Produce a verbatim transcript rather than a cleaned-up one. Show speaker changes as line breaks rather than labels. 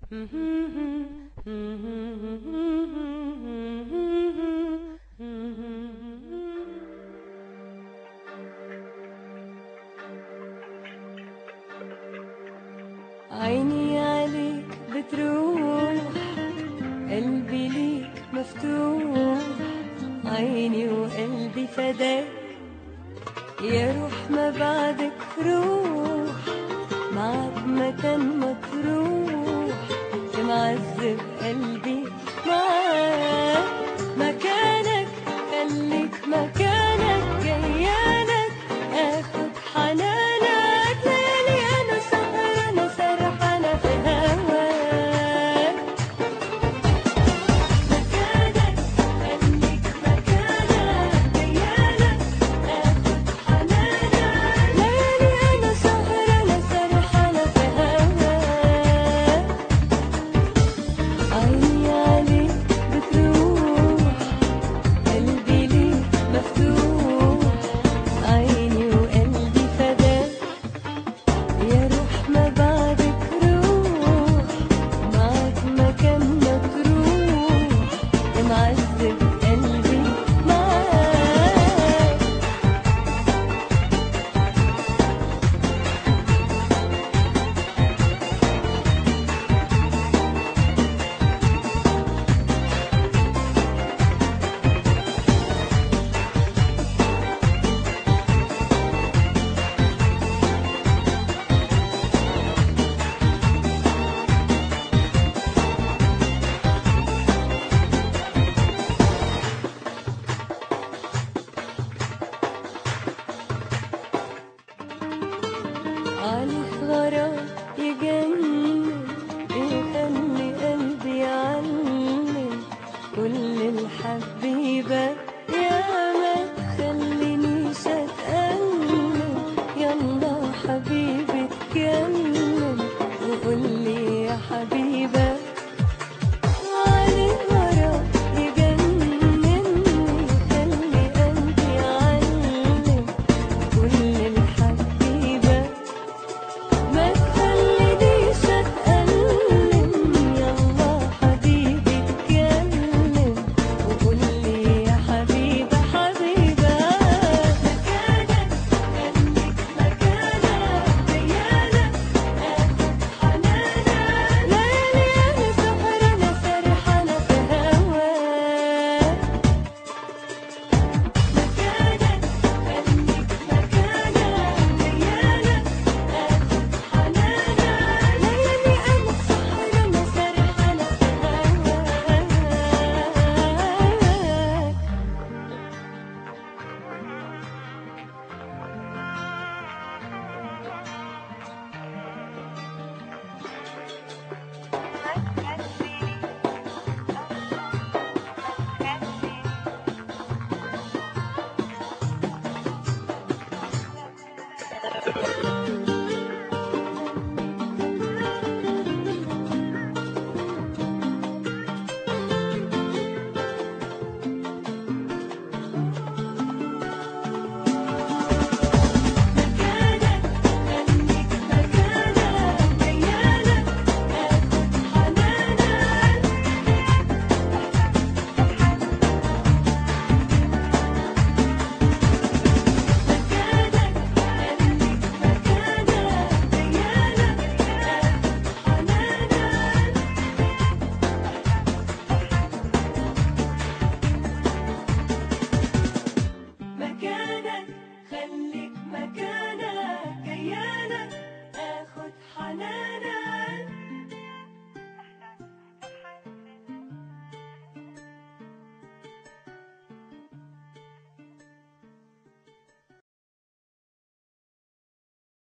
عيني عليك بتروح، قلبي ليك مفتوح، عيني وقلبي فداك، يا روح ما بعدك روح، معك مكان ما تروح، معذب قلبي معاك، مكانك خليك مكانك، جيالك اخد حنانك، ليلي انا سهرانة سرحانة في هواك، مكانك خليك مكانك، جيالك اخد حنانك، ليلي انا سهرانة سرحانة في هواك، عيني عليك بتروح، قلبي ليك مفتوح، عيني وقلبي فداك، يا روح ما بعدك روح، معك مكان ما تروح، معذب قلبي معاك. عليك غرام يجنن، يخلي قلبي يعلم، كل الحبيبة يا ما تخلينيش اتألم، يلا حبيبي اتكلم وقولي يا حبيبة